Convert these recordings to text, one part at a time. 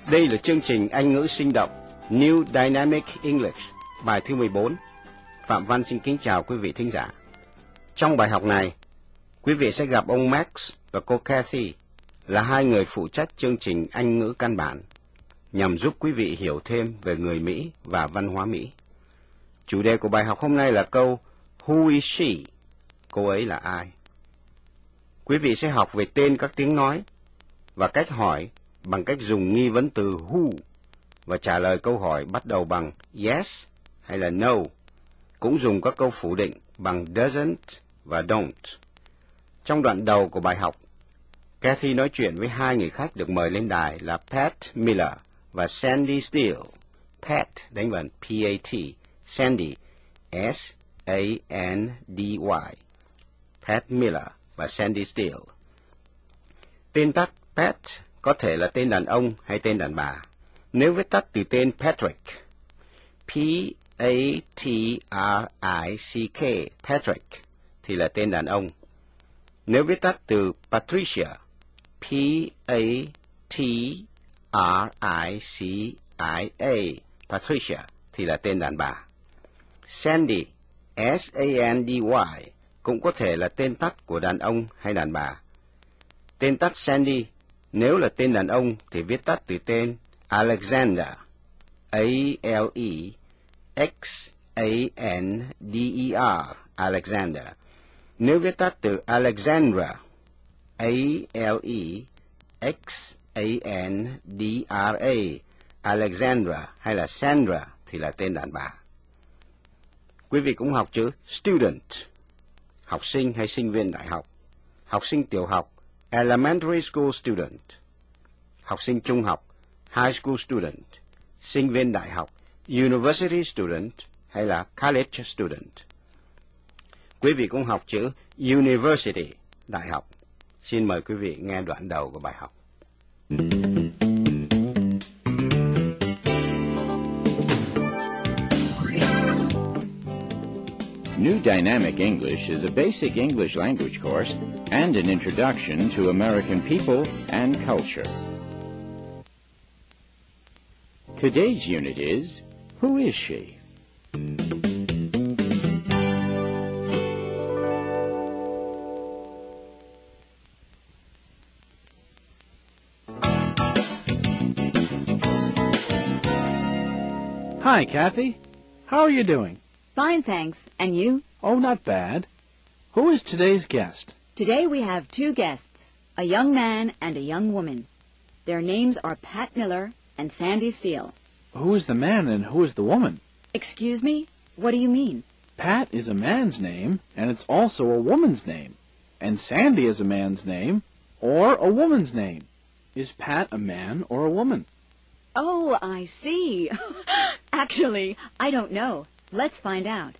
Đây là chương trình Anh ngữ sinh động New Dynamic English, bài thứ 14. Phạm Văn xin kính chào quý vị thính giả. Trong bài học này, quý vị sẽ gặp ông Max và cô Kathy là hai người phụ trách chương trình Anh ngữ căn bản, nhằm giúp quý vị hiểu thêm về người Mỹ và văn hóa Mỹ. Chủ đề của bài học hôm nay là câu Who is she? Cô ấy là ai? Quý vị sẽ học về tên các tiếng nói và cách hỏi bằng cách dùng nghi vấn từ who và trả lời câu hỏi bắt đầu bằng yes hay là no. Cũng dùng các câu phủ định bằng doesn't và don't. Trong đoạn đầu của bài học, Kathy nói chuyện với hai người khách được mời lên đài là Pat Miller và Sandy Steele. Pat đánh vần P-A-T, Sandy S-A-N-D-Y. Pat Miller và Sandy Steele. Tên tắt Pat có thể là tên đàn ông hay tên đàn bà. Nếu viết tắt từ tên Patrick, P-A-T-R-I-C-K, Patrick, thì là tên đàn ông. Nếu viết tắt từ Patricia, P-A-T-R-I-C-I-A, Patricia, thì là tên đàn bà. Sandy, S-A-N-D-Y, cũng có thể là tên tắt của đàn ông hay đàn bà. Tên tắt Sandy, nếu là tên đàn ông thì viết tắt từ tên Alexander, A-L-E-X-A-N-D-E-R, Alexander. Nếu viết tắt từ Alexandra, A-L-E-X-A-N-D-R-A, Alexandra hay là Sandra thì là tên đàn bà. Quý vị cũng học chữ student, học sinh hay sinh viên đại học. Học sinh tiểu học, elementary school student. Học sinh trung học, high school student. Sinh viên đại học, university student hay là college student. Quý vị cũng học chữ university, đại học. Xin mời quý vị nghe đoạn đầu của bài học. New Dynamic English is a basic English language course and an introduction to American people and culture. Today's unit is, Who is she? Hi, Kathy. How are you doing? Fine, thanks. And you? Oh, not bad. Who is today's guest? Today we have two guests, a young man and a young woman. Their names are Pat Miller and Sandy Steele. Who is the man and who is the woman? Excuse me? What do you mean? Pat is a man's name, and it's also a woman's name. And Sandy is a man's name, or a woman's name. Is Pat a man or a woman? Oh, I see. Actually, I don't know. Let's find out.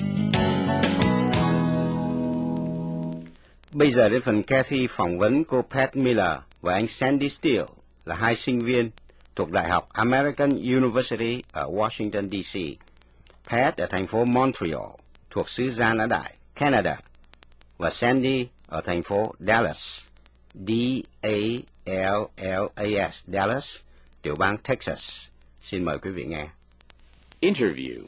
Bây giờ đến phần Kathy phỏng vấn cô Pat Miller và anh Sandy Steele là hai sinh viên thuộc Đại học American University ở Washington, D.C. Pat ở thành phố Montreal, thuộc xứ Gia Nã Đại, Canada, và Sandy ở thành phố Dallas, D-A-L-L-A-S, Dallas, tiểu bang Texas. Xin mời quý vị nghe. Interview.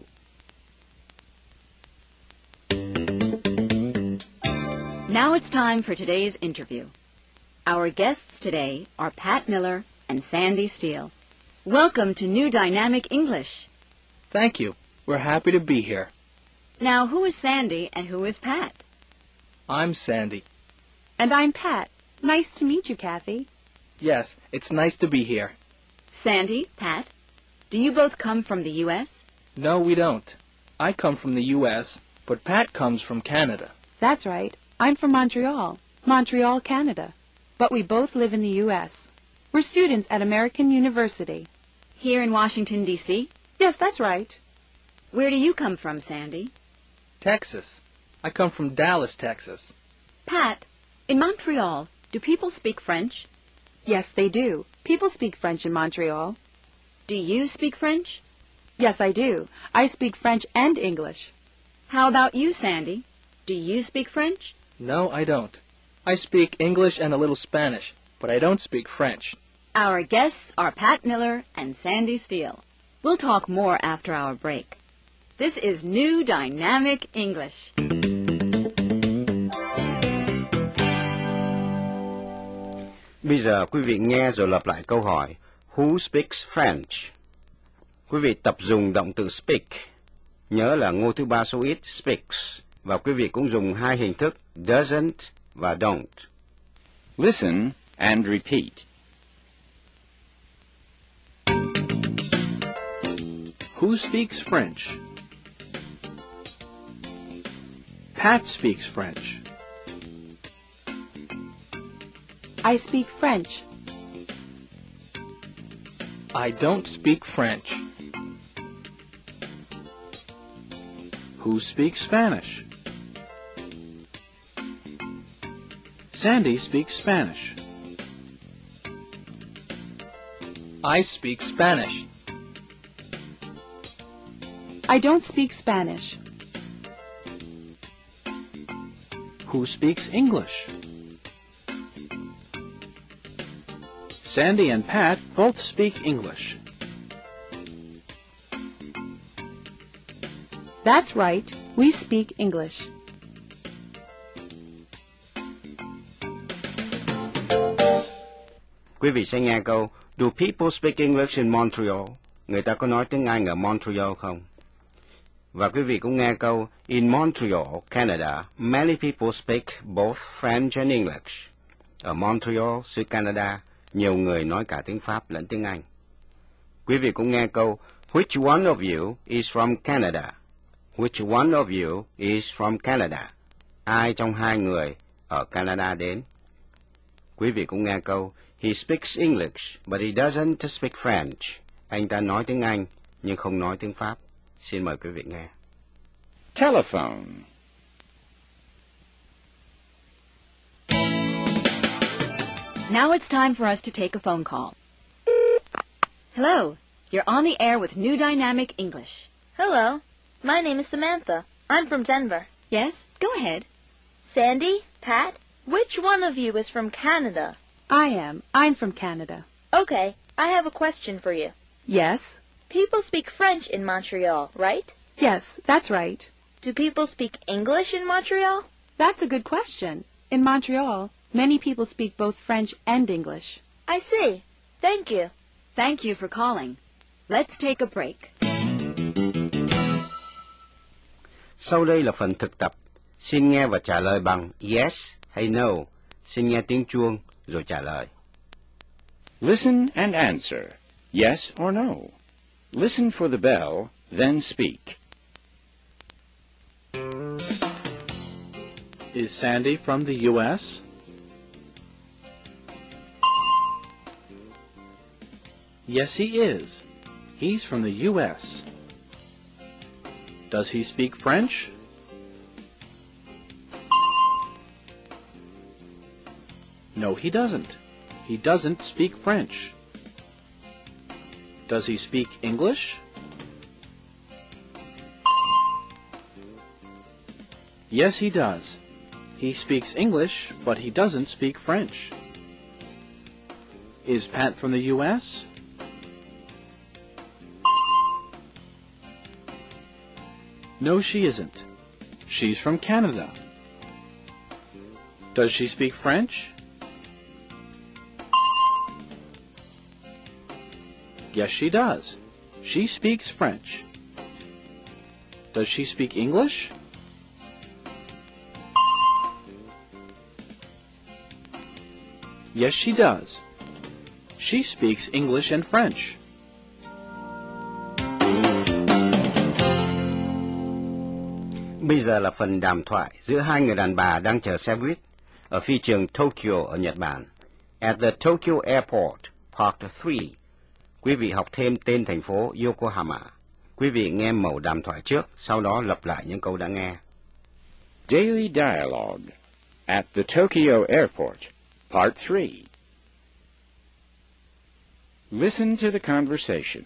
Now it's time for today's interview. Our guests today are Pat Miller and Sandy Steele. Welcome to New Dynamic English. Thank you. We're happy to be here. Now, who is Sandy and who is Pat? I'm Sandy. And I'm Pat. Nice to meet you, Kathy. Yes, it's nice to be here. Sandy, Pat, do you both come from the U.S.? No, we don't. I come from the U.S., but Pat comes from Canada. That's right. I'm from Montreal, Canada. But we both live in the U.S. We're students at American University. Here in Washington, D.C.? Yes, that's right. Where do you come from, Sandy? Texas. I come from Dallas, Texas. Pat, in Montreal, do people speak French? Yes, they do. People speak French in Montreal. Do you speak French? Yes, I do. I speak French and English. How about you, Sandy? Do you speak French? No, I don't. I speak English and a little Spanish, but I don't speak French. Our guests are Pat Miller and Sandy Steele. We'll talk more after our break. This is New Dynamic English. Bây giờ quý vị nghe rồi lặp lại câu hỏi Who speaks French? Quý vị tập dùng động từ speak. Nhớ là ngôi thứ ba số ít speaks. Và quý vị cũng dùng hai hình thức doesn't và don't. Listen and repeat. Who speaks French? Pat speaks French. I speak French. I don't speak French. Who speaks Spanish? Sandy speaks Spanish. I speak Spanish. I don't speak Spanish. Who speaks English? Sandy and Pat both speak English. That's right. We speak English. Quý vị sẽ nghe câu Do people speak English in Montreal? Người ta có nói tiếng Anh ở Montreal không? Và quý vị cũng nghe câu In Montreal, Canada, many people speak both French and English. Ở Montreal, xứ Canada, nhiều người nói cả tiếng Pháp lẫn tiếng Anh. Quý vị cũng nghe câu Which one of you is from Canada? Which one of you is from Canada? Ai trong hai người ở Canada đến? Quý vị cũng nghe câu He speaks English, but he doesn't speak French. Anh ta nói tiếng Anh, nhưng không nói tiếng Pháp. Xin mời quý vị nghe. Telephone. Now it's time for us to take a phone call. Hello, you're on the air with New Dynamic English. Hello, my name is Samantha. I'm from Denver. Yes, go ahead. Sandy, Pat, which one of you is from Canada? I am. I'm from Canada. Okay, I have a question for you. Yes? People speak French in Montreal, right? Yes, that's right. Do people speak English in Montreal? That's a good question. In Montreal, many people speak both French and English. I see. Thank you. Thank you for calling. Let's take a break. Sau đây là phần thực tập. Xin nghe và trả lời bằng yes hay no. Xin nghe tiếng chuông rồi trả lời. Listen and answer, yes or no. Listen for the bell, then speak. Is Sandy from the U.S.? Yes, he is. He's from the U.S. Does he speak French? No, he doesn't. He doesn't speak French. Does he speak English? Yes, he does. He speaks English, but he doesn't speak French. Is Pat from the U.S.? No, she isn't. She's from Canada. Does she speak French? Yes, she does. She speaks French. Does she speak English? Yes, she does. She speaks English and French. Bây giờ là phần đàm thoại giữa hai người đàn bà đang chờ xe buýt ở phi trường Tokyo ở Nhật Bản. At the Tokyo Airport, Part 3. Quý vị học thêm tên thành phố Yokohama. Quý vị nghe mẩu đàm thoại trước, sau đó lặp lại những câu đã nghe. Daily Dialogue at the Tokyo Airport, Part 3. Listen to the conversation.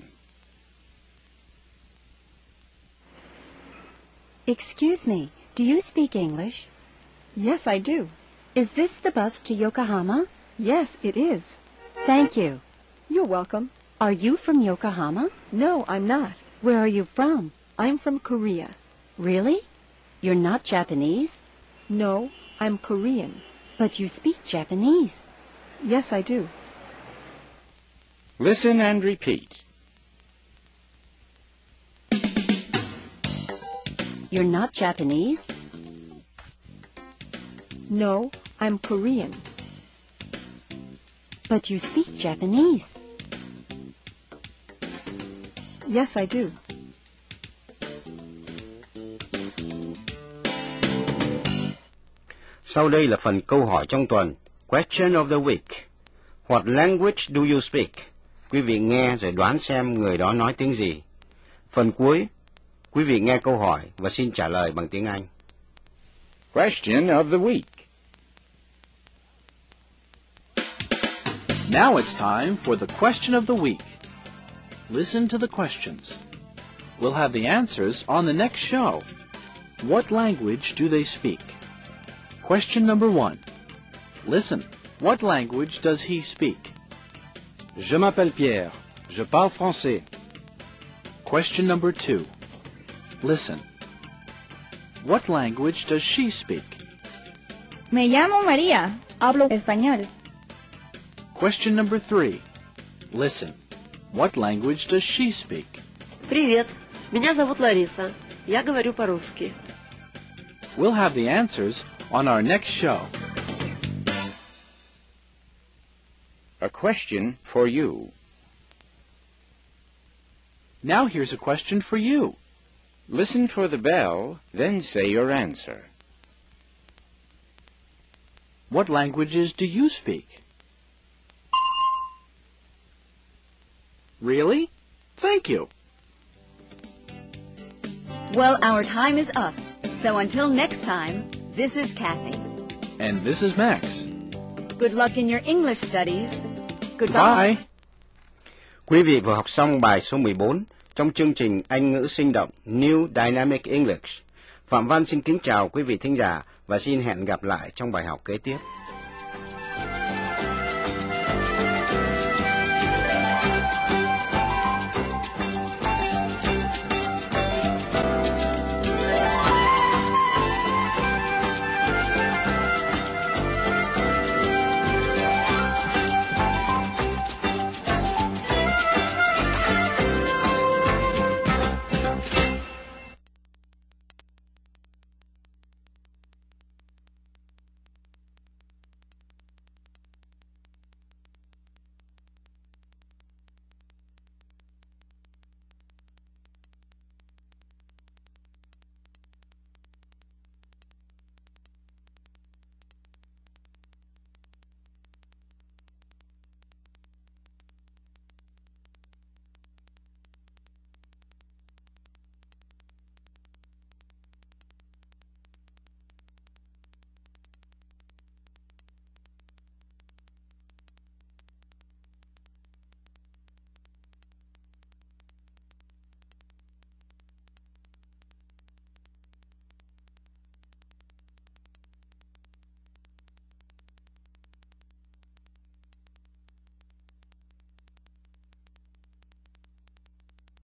Excuse me, do you speak English? Yes, I do. Is this the bus to Yokohama? Yes, it is. Thank you. You're welcome. Are you from Yokohama? No, I'm not. Where are you from? I'm from Korea. Really? You're not Japanese? No, I'm Korean. But you speak Japanese. Yes, I do. Listen and repeat. You're not Japanese? No, I'm Korean. But you speak Japanese. Yes, I do. Sau đây là phần câu hỏi trong tuần. Question of the week. What language do you speak? Quý vị nghe rồi đoán xem người đó nói tiếng gì. Phần cuối, quý vị nghe câu hỏi và xin trả lời bằng tiếng Anh. Question of the week. Now it's time for the question of the week. Listen to the questions. We'll have the answers on the next show. What language do they speak? Question number 1. Listen. What language does he speak? Je m'appelle Pierre. Je parle français. Question number 2. Listen. What language does she speak? Me llamo María. Hablo español. Question number 3. Listen. What language does she speak? Привет. Меня зовут Лариса. Я говорю по-русски. We'll have the answers on our next show. A question for you. Now here's a question for you. Listen for the bell, then say your answer. What languages do you speak? Really? Thank you. Well, our time is up. So until next time, this is Kathy. And this is Max. Good luck in your English studies. Goodbye. Quý vị vừa học xong bài số 14 trong chương trình Anh ngữ sinh động New Dynamic English. Phạm Văn xin kính chào quý vị thính giả và xin hẹn gặp lại trong bài học kế tiếp.